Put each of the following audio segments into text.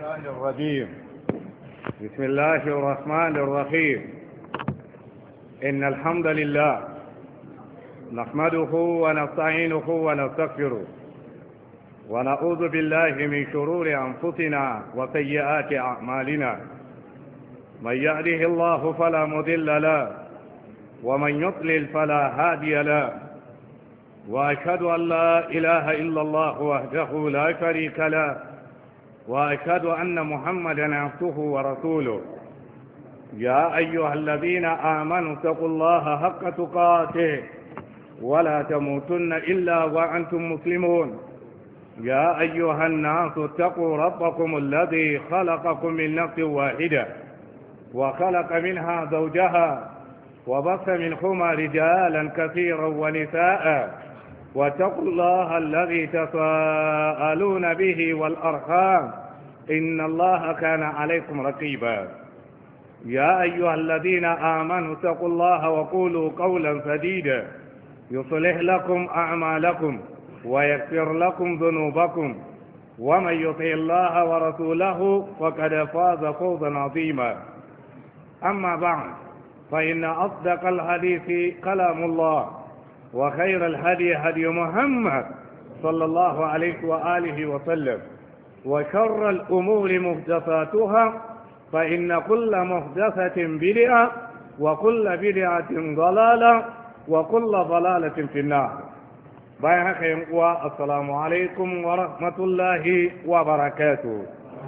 الشيطان الرجيم. بسم الله الرحمن الرحيم. إن الحمد لله نحمده ونستعينه ونستغفره ونعوذ بالله من شرور أنفسنا وسيئات أعمالنا. من يهده الله فلا مضل له ومن يضلل فلا هادي له، وأشهد أن لا إله إلا الله وحده لا شريك له، وأشهد أن محمدا عبده ورسوله. يا أيها الذين آمنوا اتقوا الله حق تقاته ولا تموتن إلا وأنتم مسلمون. يا أيها الناس اتقوا ربكم الذي خلقكم من نفس واحدة وخلق منها زوجها وبث منهما رجالا كثيرا ونساء، واتقوا الله الذي تساءلون به والأرحام إن الله كان عليكم رقيبا. يا أيها الذين آمنوا اتقوا الله وقولوا قولا سديدا يصلح لكم أعمالكم ويغفر لكم ذنوبكم، ومن يطع الله ورسوله فقد فاز فوزا عظيما. أما بعد، فإن أصدق الحديث كلام الله، وخير الهدي هدي محمد صلى الله عليه وآله وسلم، وشر الأمور محدثاتها، فإن كل محدثة بدعة وكل بدعة ضلالة وكل ضلالة في النار. بايعكم والسلام عليكم ورحمة الله وبركاته.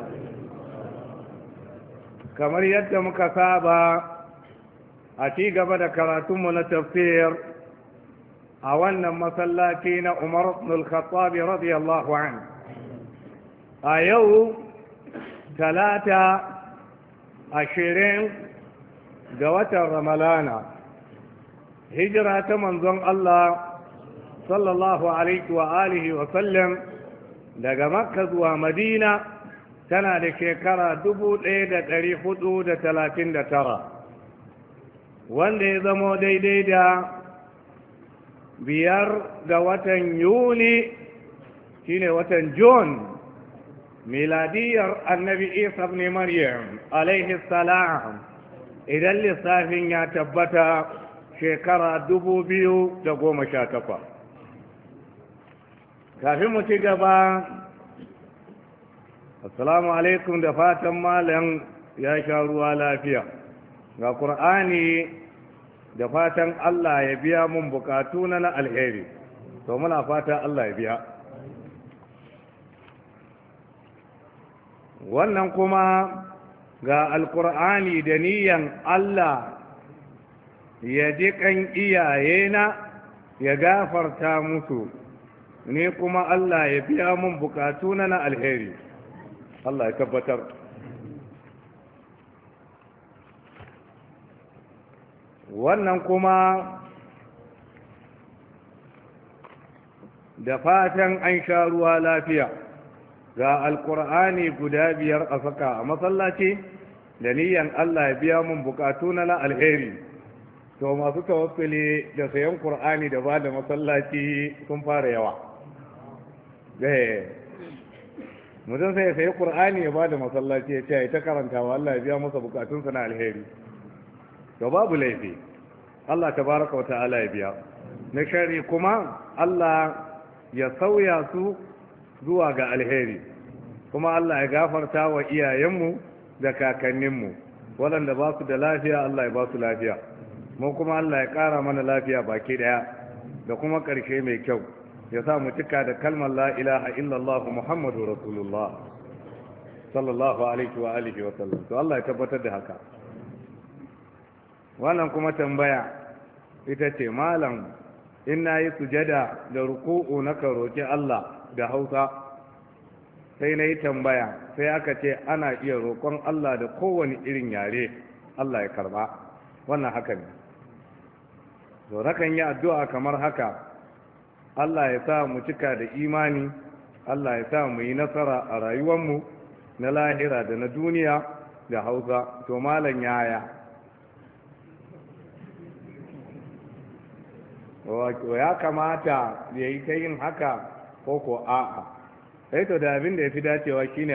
كما يدم كتابة أتي قبل كراتم التفسير أولنا مسلاتين عمر بن الخطاب رضي الله عنه. أيو 23 جوة رمضان هجرة منظم الله صلى الله عليه وآله وسلم daga Makka zuwa Madina tana da shekara 1439, wanda ya zamo daidai da 5 ga watan Yuni shine watan June miladiyar annabi Isa ibn Maryam alaihi salam, idan lissafin ya tabbata shekara 2018. kafin mu ci gaba, assalamu alaikum, da fatan malam ya sha ruwa lafiya ga Qur'ani, da fatan Allah ya biya mun bukatu na alheri. To muna fata Allah ya biya. Wannan kuma ga alkur'ani da niyan Allah ya ji kan iyayena ya gafarta musu, ni kuma Allah ya biya mun bukatu na alheri. Allah ya tabbatar. Wannan kuma da fatan an sha ruwa lafiya ga alkur'ani guda 5 a saka a masallaci da niyan Allah ya biya mun bukatu na alheri. To masu tawassuli da sayan qur'ani da ba da masallaci sun fara yawa. Mutum sai ya sayi qur'ani ya ba da masallaci ya ce ta karantawa, Allah ya biya masa bukatunsa na alheri. To babu laifi, Allah tabaraka wa ta'ala ya biya. Na shari kuma Allah ya sauya su zuwa ga alheri, kuma Allah ya gafarta wa iyayenmu da kakanninmu waɗanda ba su da lafiya, Allah ya ba su lafiya, mu kuma Allah ya ƙara mana lafiya baki ɗaya da kuma ƙarshe mai kyau, ya sa mu cika da kalmar la ilaha illallah muhammadu rasulullah sallallahu alaihi wa alihi wa sallam. To Allah ya tabbatar da haka. Wannan kuma tambaya ita ce, malam, in na yi sujada da ruku'u na roƙi Allah da Hausa, sai na yi tambaya sai aka ce ana iya roƙon Allah da kowane irin yare Allah ya karba. Wannan haka ne. To nakan yi addu'a kamar haka: Allah ya sa mu cika da imani, Allah ya sa mu yi nasara a rayuwarmu na lahira da na duniya da Hausa. To malam yaya? Ya kamata ya yi ta yin haka ko a'a? Sai to da abin da ya fi dacewa shine